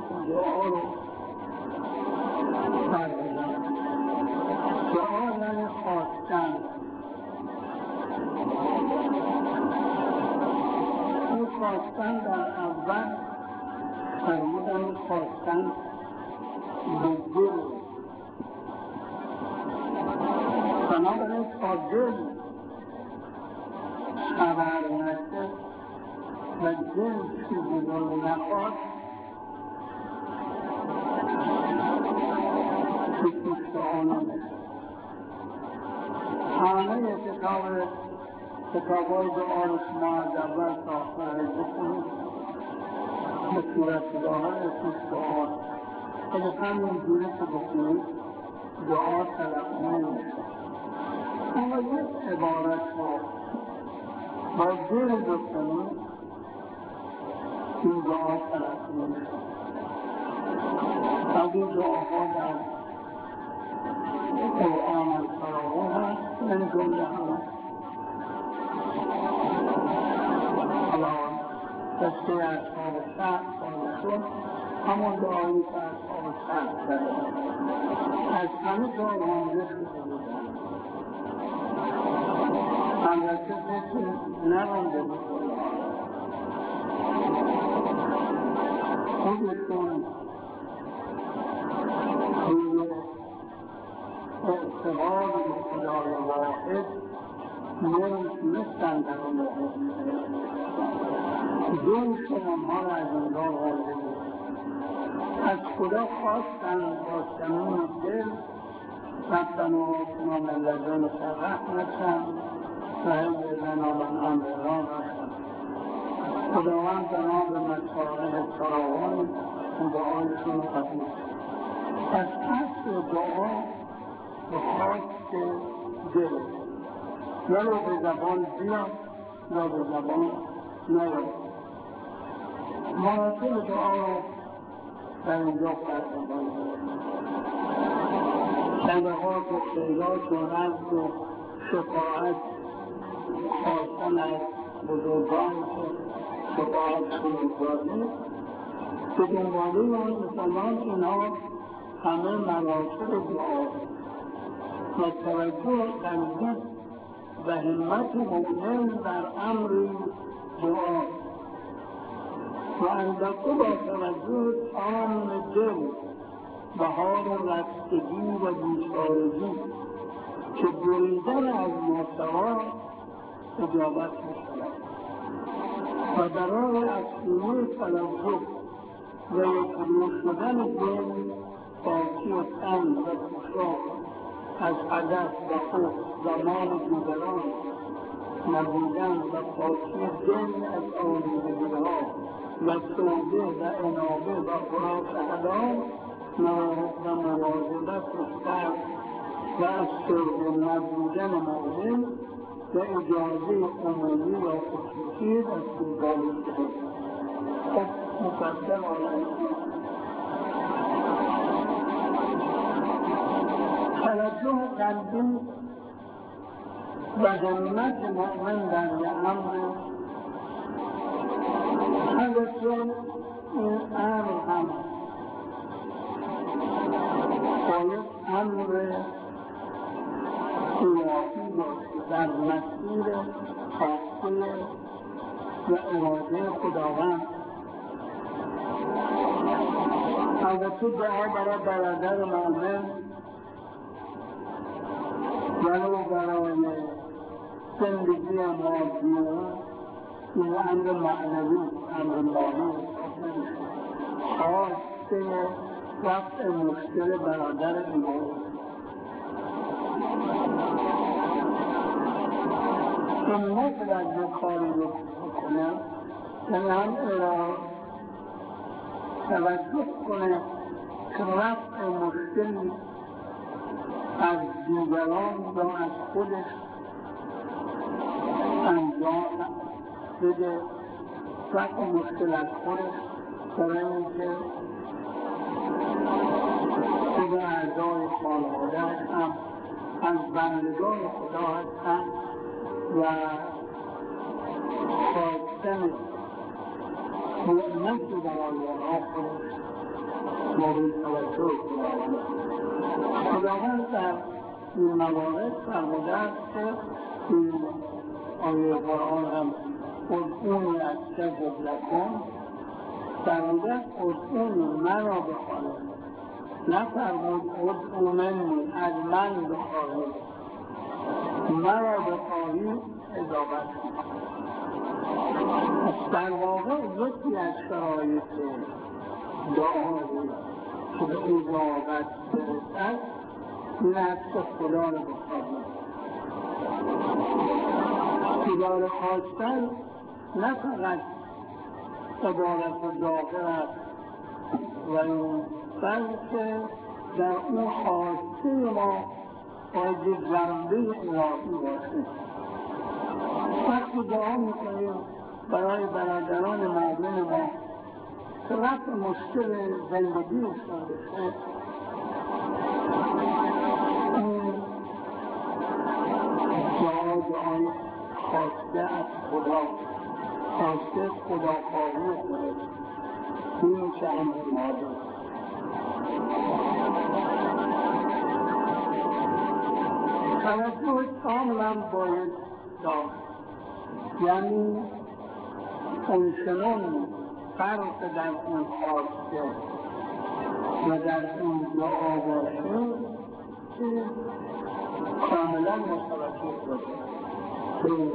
دعا رو بردارن. دعا یعنی خواستن. این خواستن در اول فرمودن خواستن به دل، بنابراین تا دل خبر نشه و دل چیزی رو نخواد به پشت آنه نشه. همه کتاب‌های دعا رو شما از اول تا آخر بخونید به صورت ظاهر اسمش دعا. اگه همین جوری که بخونید دعا تلقی نمیشه. اما یک عبارت رو با دل بخونید این دعا تلقی نمیشه. از این دعاها در قرآن فراوان هست، این جمله هست. دسته اصحاب شهر شد همون دعایی که اصحاب شهر کرده از همه جای آمده شده بود. البته کسی نرانده بود. خودشون روی اعتقاد به خدای واحد نمیتونستن در اون دلشون آنها را از اونجا آورده بود. از خدا خواستن با صمیم دل ربنا آتنا من لدنک رحمة وهب لنا من امرنا رشدا. خداوند جناب مصالح فراوان دعایشون رو قبول کرد. از اصل دعا به خواست دل، یا به زبان بیاد یا به زبان نیاد. مراتب دعا رو در اینجا فرمودن. صدقات و خیرات و رزق و شفاعت خواستن از بزرگان که شفاعتشون می‌کنید به دنباله مسلمان اینها همه مراتب دعا و توجه قلبی و همت مؤمن در امر دعا و البته با توجه تام دل و حال رفتگی و بیچارگی که بریدن از محتوا اجابت می‌شود و برای افزونی توجه و یک‌رو شدن دل پاکی و تن و گشاد از هدف و خوف و مال دیگران نبودن و پاکی دل از آلودگی‌ها و توبه و انابه و خوراک حلال و مواظبت و صبر و از سرده نبودن مؤمن و اجازه عمومی و خصوصی از دیگری شده. خب مقدم آنه توجه قلبی و همت مؤمن در امر البته این امر هم باید امر الهی باشه در مسیر خواسته و اراده خداوند. البته دعا برای برادر مؤمن ولو برای زندگی مادی این امر معنوی، امر مالی خواسته رفع مشکل برادر ایمان. همت در یه کاری رو بکنه یعنی هم توجه کنه که رفع مشکلی از دیگران یا از خودش انجام بده، رفع مشکل از خودش برای اینکه خود اعضای خانواده‌اش هم از بندگان خدا هستند و خواستن نعمتی برای آنها خودش مورد توجه خداوند در این موارد فرموده است که این آیه قرآن هم ادعونی استجب لکم فرموده ادعونی مرا بخواهید، نفرمود ادعوننی از من بخواهید، مرا بخواهید اجابت کنید. در واقع یکی از شرایط دعایی که به اجابت برسد این است که خدا رو بخواهید. خدا رو خواستن نه فقط عبارت ظاهر است و این بلکه در اون خواسته ما باید جنبه الهی باشه. وقتی دعا میکنیم برای برادران مؤمن ما که رفع مشکل زندگیشون بشه، این دعای خواسته از خدا، خواسته خداخواهی کنه، این که امر ماده توجه کاملا باید داشت. یعنی اونچنان فرق در اون خواسته و در اون دعا باشه که کاملا متوجه باشه به این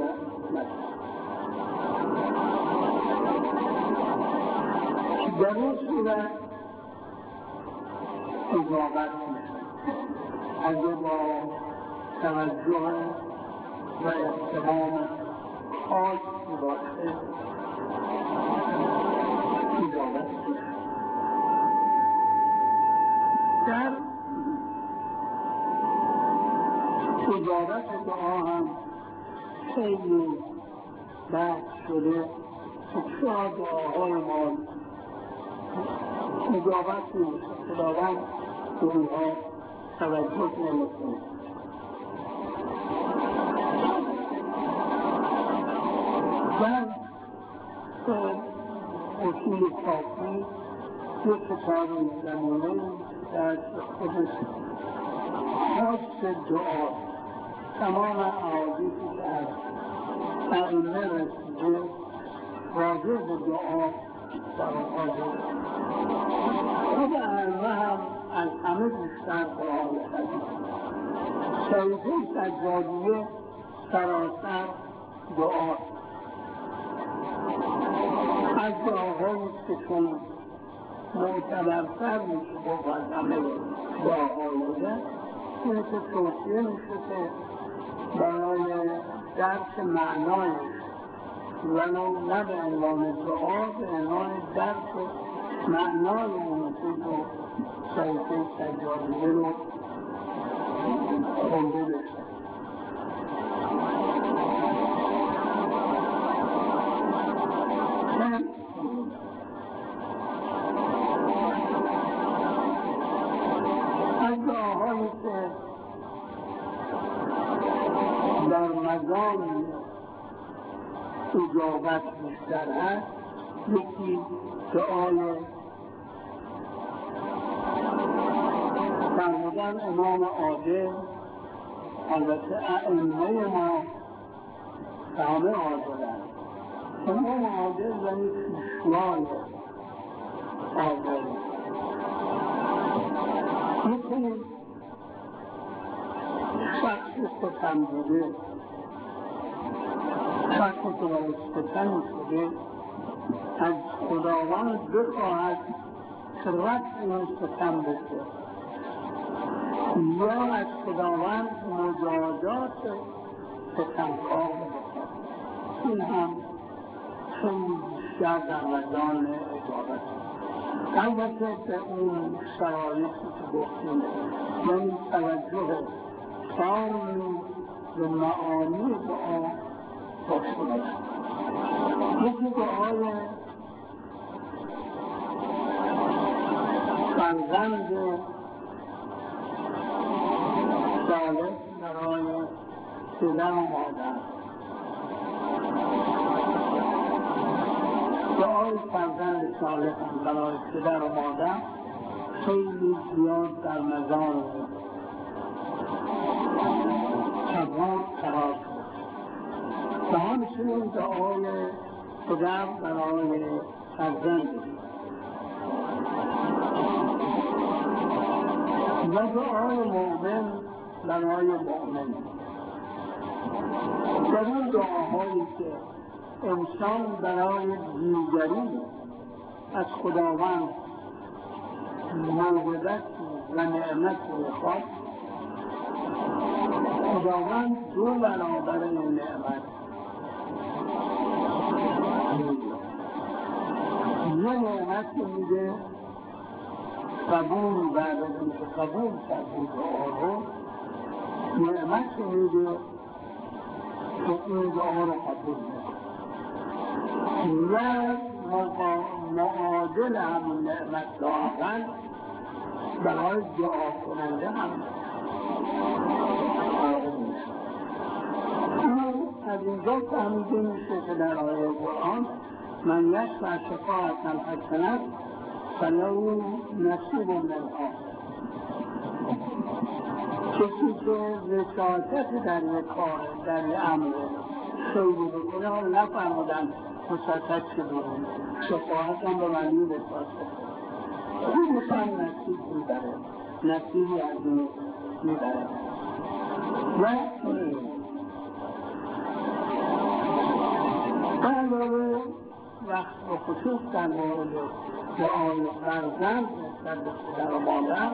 در اون صورت اجابت میشه اگه با توجه و احترام خاصی باشه اجابت میشه. در اجابت دعا هم خیلی بحث شده که چرا دعاهای ما اجابت نمیشه، خداوند به اونها توجه نمیکنه. و به اصول کافی یک کتاب زمانه در خودش خاص دعا تمام احادیثی که از ائمه رسیده راجع به دعا در آورده. خود ائمه هم از همه بیشتر قرآن حدیث سیدی سجادیه سراسر دعا از دعاهایی که چون معتبرتر میشه با همه دعاهایده اینه که توصیه میشه که برای درک معنایش ولو نه به عنوان دعا به عنوان درک معنای موسیق و سیدی سجادیه رو خونده بشه. از دعاهایی که در مقام اجابت بیشتر هست یکی دعای فرمودن امام عادل، البته ائمه ما همه عادلند. امام عادل یعنی پیشوای عادل. میکنیم شخصی ستم بوده، شخصی که برای ستم شده از خداوند بخواهد که رفع این ستم بشه یا از خداوند مجازات ستمکار بشه. این هم خیلی بیشتر در مجال اجابت. البته به اون شرایطی که گفتیم یعنی توجه کاملی به معانی دعا داشته باشیم. یکی دعای فرزند صالح برای پدر و مادر. دعای فرزند صالح برای پدر و مادر خیلی زیاد در مزار کبار قرار شد و همچنین دعای پدر برای فرزند و دعای مؤمن برای مؤمن. در این دعاهایی که انسان برای دیگری از خداوند موهبت و نعمت میخواد، خداوند دو برابر این نعمت یه نعمت میده قبول بعد از اینکه قبول کردی دعا رو، نعمت میده که این دعا رو قبول میکنه و معادل همون نعمت دعاوند برای دعا کننده هم از اینجا فهمیده میشه که در آیه قرآن من یشفع شفاعة حسنة فله نصیب منها، کسی که وساطت در یک کار در یک امر خیلی بکنه، حالا نفرمودن وساطت چه بود، شفاعت هم به معنی وساطت خودش هم نصیب میبره، نصیبی از این میبره. و علاوه وقت و خصوص در مورد دعای فرزند نسبت به پدر و مادر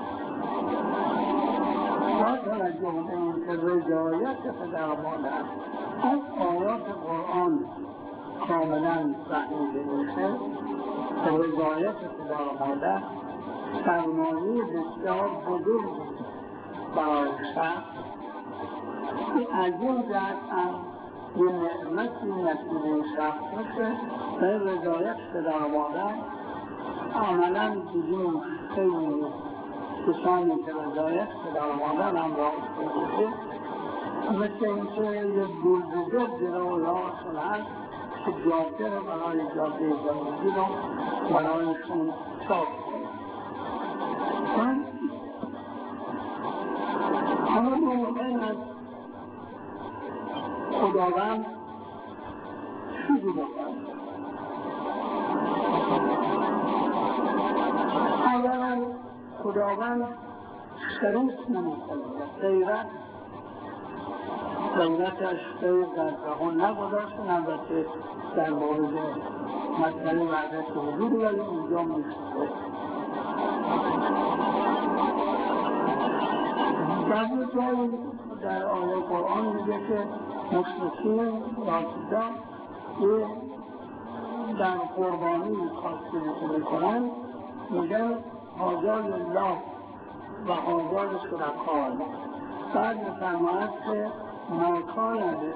با توجه به اینکه رضایت پدر و مادر از آیات قرآن کاملا فهمیده میشه که رضایت پدر و مادر سرمایه بسیار بزرگی برای شخص که از این جهت هم یه نعمتی نصیب این شخص میشه و رضایت پدر و مادر عملا دیدیم خیلی کسانی که رضایت پدر و مادر هم راسته بوده، مثل اینکه یه بلبوزه جلو راهشون هست که جاده رو برای جاده زندگی رو برایشون صاف کنه. همه ممکن است خداوند چیزی بکنه. اولا خداوند شریک نمی‌کنه، غیرتش غیر در جهان نگذاشته، البته در مورد مسئله وحدت وجود ولی اینجا میشه. بعضی جایی در آیه قرآن میگه که مشرکین رافضا که در قربانی خواسته میکنن میگن هذا لله و هذا لشرکائنا. بعد میفرماید که ما کان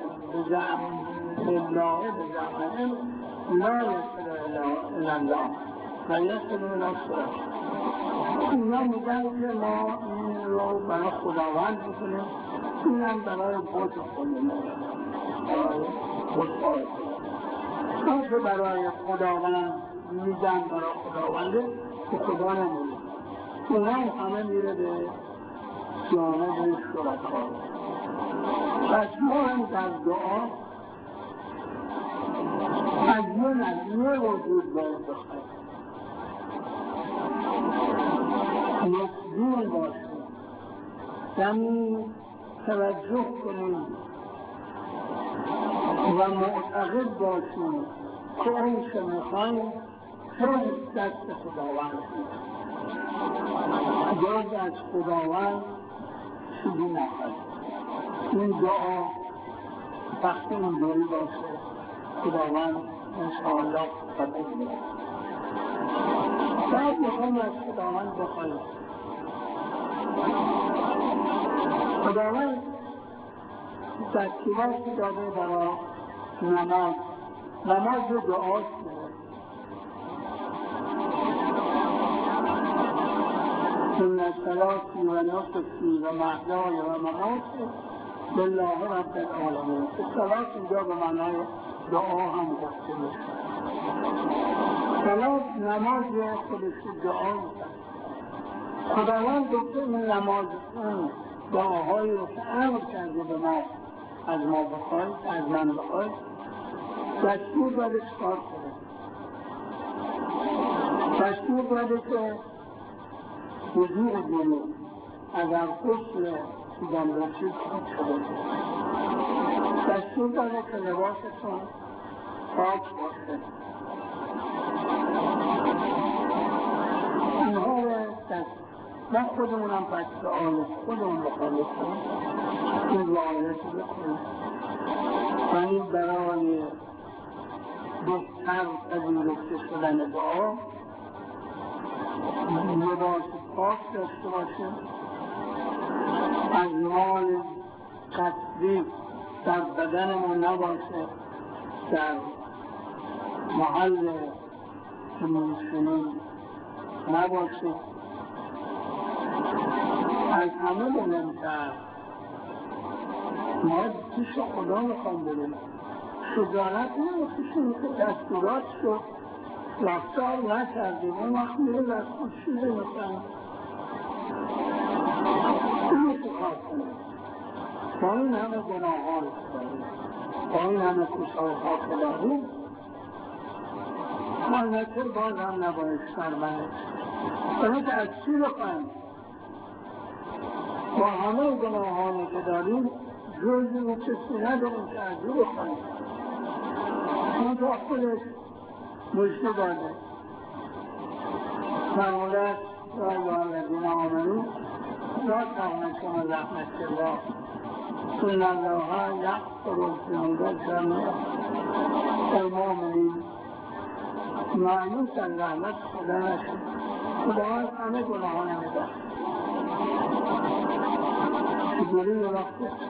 لله بزعمهم لا یصل الی الله و یصل الی الشرکاء. اینا میگن که ما این رو برای خداوند میکنیم، این هم برای بت خودمون، برای بت خودمون که برای خداوند میگن برای خداونده که خدا نمیده، اونا همه میره به جانب شرکا. پس ما هم در دعا از یه نظریه وجود باید بخواهیم، مسئول باشیم، یعنی توجه کنیم و معتقد باشیم که اون که میخوایم خیلی دست خداوند جز از خداوند چیزی نخواهیم. این دعا وقتی اینجوری باشه خداوند انشاءالله قبول می‌کنه. بعد میخوایم از خداوند بخواهیم. خداوند ترتیباتی داده برای نماز رو دعاست إن صلاتي ونسكي ومحياي ومماتي لله رب العالمين. الصلاة اینجا به معنای دعا هم گفته میشه. صلات نماز خودش دعا میشه. خداوند گفته این نماز اون دعاهایی رو که امر کرده به ما از ما بخواید، از من بخواید، دستور داده چکار کنه. دستور داده که وضوع جنوب اگر غسل دیدن رسید خود شده، دستور داده که لباستون پاک باشه. اینها رو ما خودمونم پس به آیت خودمون مخالف کنیم، این آیت رو بکنیم و این برای بهتر پذیرفته شدن دعا لباس پاک داشته باشیم، از مال قصدی در بدنمون نباشه، در محل که میشونیم نباشه. از همه مهمتر ما پیش خدا میخوام بریم، شجاعت نمیکشیم که دستورات شد رفتار نکردیم، اون وقت میره از خود چیزی میکنیم اینو که کار کنیم. با این همه گناهان داریم، با این همه کوتاهی‌ها که داریم، البته باز هم نباید شرمنده کنیم که از چی بخواهیم. با همه گناهانی که داریم جزی و کسی نداریم که از او بخواهیم. اون تا خودش مجده داده فرمودت یا ایها الذین آمنوا لا تقنطوا من رحمة الله ان الله یغفر الذنوب جمیعا. ای مؤمنین مایوس از رحمت خدا نشید، خداوند همه گناهان می‌بخشد. چگونه یه وقت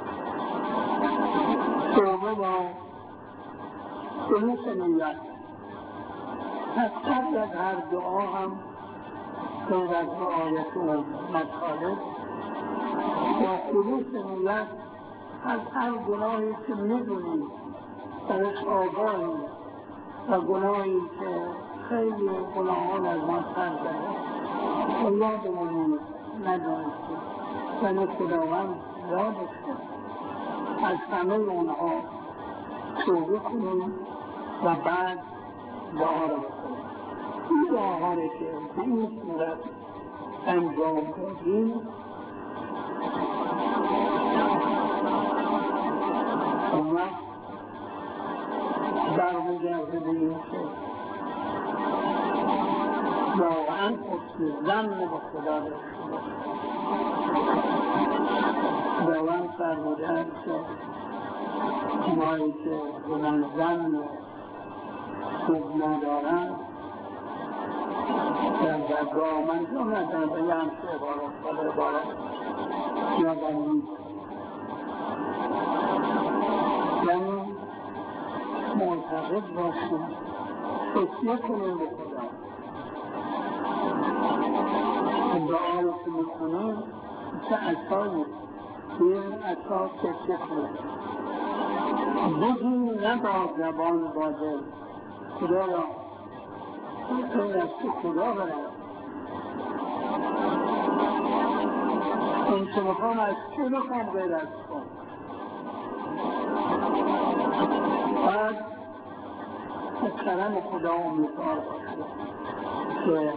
توبه با خلوص نیت، پس قبل از هر دعا هم غیر از آیت و مطالب با خلوص نیت از هر گناهی که میدونیم درش آگاهیم و گناهی که خیلی گناهان از ما سر زده و یادمون ندانستیم یعنی خداوند یادش کنیم، از همه اونها توبه کنیم و بعد دعا رو بکنیم. این دعا رو که به این صورت انجام دادیم اون وقت برمیگرده به این که واقعا حسن ظن به خدا داشته باشیم. خداوند فرموده‌اند که اونهایی که بلند ظن خوب ندارند در دعا منظور ندارم به یه همچه عبارت یادم نیست، یعنی معتقد باشیم، تکیه کنیم به خدا. دعا رو که میکنیم چه اسایی این اساس تکیه کنیم، بگیم نه با زبان با دل خدا را این از که خدا برد. این که میخوام از چه بخوام غیر از کن. بعد به کرم خدا امیدوار باشه که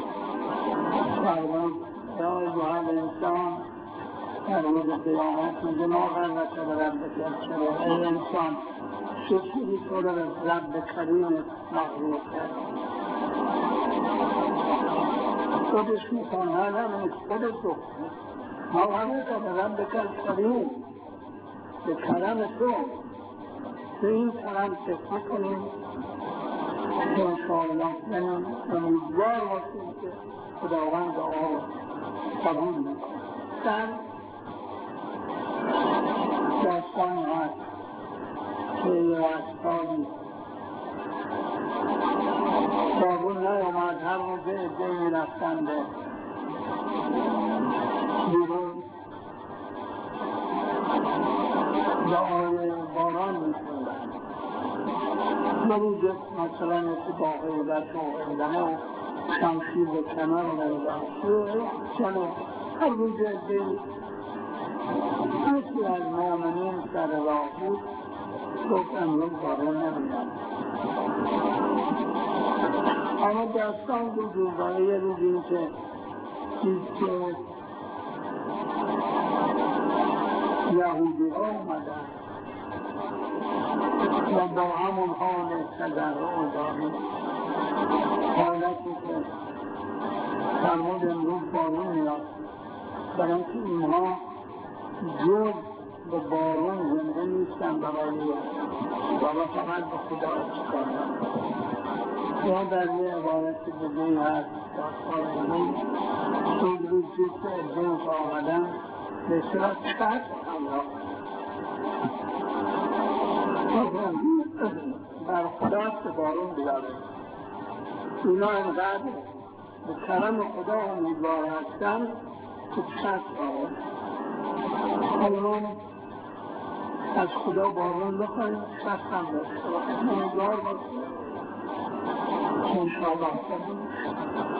فرمان یا ایها الانسان در روز قیامت میگه ما غرک بربک الکریم، ای انسان چه چیزی تو رو رب کریمت مغرور کرد. خودش میکنه همه خودش گفت ما غرک بربک الکریم، به کرم تو به این کرم تکیه کنیم که انشاءالله یعنی امیدوار باشیم که خداوند دعا رو قبول میکنه. داستانی هست که یه وقتهایی بابون نیامد، هر روزه عده میرفتن به بیرون دعای باران میکنن. یه روز مثلا اتفاقی در شغل دمه شمشیر به کمر نمیداشت چنه هر روز دل هرچی از مؤمنین سر راه بود گفت امروز بارون نمیاد. اما داستان بود روزانه یه روز این که چیز که یهودی ها اومدن و با همون حال تضرع و داریم حالتی که فرمود امروز بارون میاد، برای اینکه اینها جز به بارون زنده نیستن برای بابا فقط به خدا اشکارن. یا در یه عبارت دیگه هست داستان دیگه شد روز جست ادوز آمدن به صورت شد همراه بر خداست که بارون بیاره. اینا اینقدر به کرم خدا امیدوار هستن که شد آمد اونون از خدا بارون بخواهیم شد هم داشته امیدوار باشیم انشاءالله